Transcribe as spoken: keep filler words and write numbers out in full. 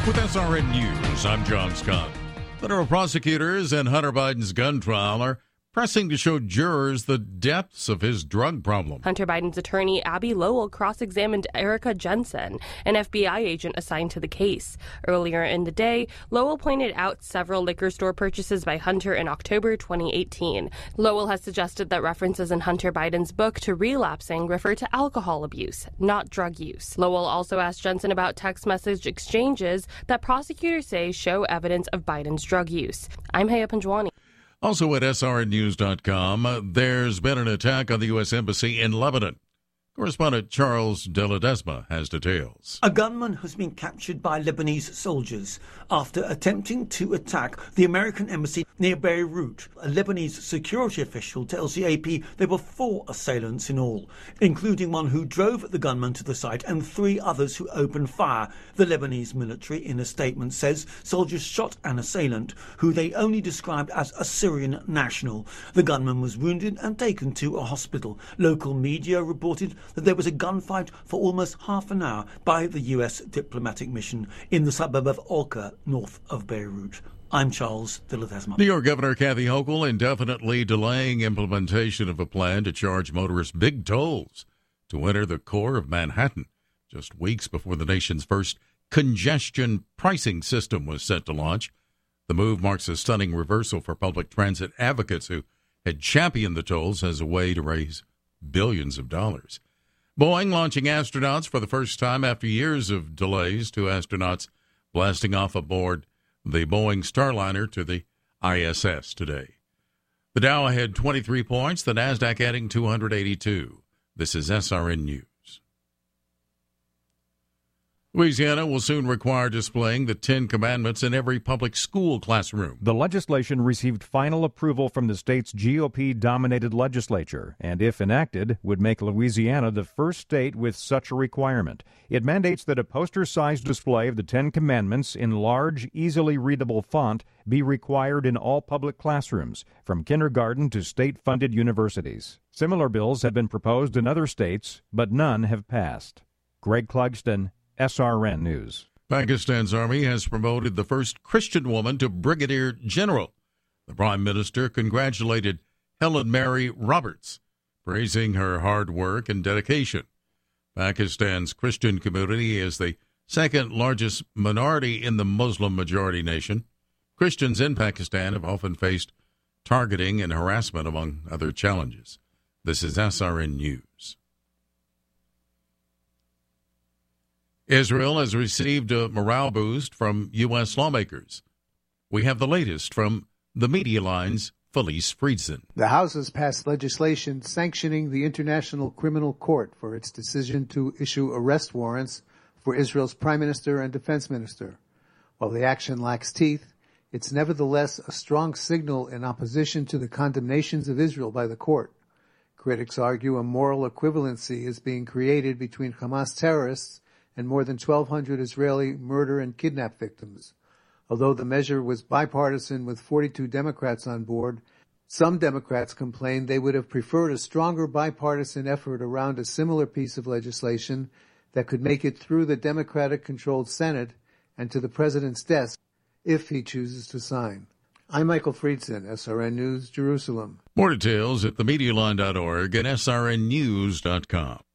With S R N News, I'm John Scott. Federal prosecutors in Hunter Biden's gun trial are pressing to show jurors the depths of his drug problem. Hunter Biden's attorney, Abby Lowell, cross-examined Erica Jensen, an F B I agent assigned to the case. Earlier in the day, Lowell pointed out several liquor store purchases by Hunter in October twenty eighteen. Lowell has suggested that references in Hunter Biden's book to relapsing refer to alcohol abuse, not drug use. Lowell also asked Jensen about text message exchanges that prosecutors say show evidence of Biden's drug use. I'm Haya Panjwani. Also at S R N news dot com, there's been an attack on the U S Embassy in Lebanon. Correspondent Charles De Ledesma has details. A gunman has been captured by Lebanese soldiers after attempting to attack the American embassy near Beirut. A Lebanese security official tells the A P there were four assailants in all, including one who drove the gunman to the site and three others who opened fire. The Lebanese military, in a statement, says soldiers shot an assailant who they only described as a Syrian national. The gunman was wounded and taken to a hospital. Local media reported that there was a gunfight for almost half an hour by the U S diplomatic mission in the suburb of Olka, north of Beirut. I'm Charles De Ledesma. New York Governor Kathy Hochul indefinitely delaying implementation of a plan to charge motorists big tolls to enter the core of Manhattan, just weeks before the nation's first congestion pricing system was set to launch. The move marks a stunning reversal for public transit advocates who had championed the tolls as a way to raise billions of dollars. Boeing launching astronauts for the first time after years of delays. Two astronauts blasting off aboard the Boeing Starliner to the I S S today. The Dow had twenty-three points, the Nasdaq adding two hundred eighty-two. This is S R N News. Louisiana will soon require displaying the Ten Commandments in every public school classroom. The legislation received final approval from the state's G O P-dominated legislature, and if enacted, would make Louisiana the first state with such a requirement. It mandates that a poster-sized display of the Ten Commandments in large, easily readable font be required in all public classrooms, from kindergarten to state-funded universities. Similar bills have been proposed in other states, but none have passed. Greg Clugston, S R N News. Pakistan's army has promoted the first Christian woman to brigadier general. The prime minister congratulated Helen Mary Roberts, praising her hard work and dedication. Pakistan's Christian community is the second largest minority in the Muslim-majority nation. Christians in Pakistan have often faced targeting and harassment, among other challenges. This is S R N News. Israel has received a morale boost from U S lawmakers. We have the latest from the Media Line's Felice Friedson. The House has passed legislation sanctioning the International Criminal Court for its decision to issue arrest warrants for Israel's Prime Minister and Defense Minister. While the action lacks teeth, it's nevertheless a strong signal in opposition to the condemnations of Israel by the court. Critics argue a moral equivalency is being created between Hamas terrorists and more than twelve hundred Israeli murder and kidnap victims. Although the measure was bipartisan with forty-two Democrats on board, some Democrats complained they would have preferred a stronger bipartisan effort around a similar piece of legislation that could make it through the Democratic-controlled Senate and to the president's desk if he chooses to sign. I'm Michael Friedson, S R N News, Jerusalem. More details at the media line dot org and S R N news dot com.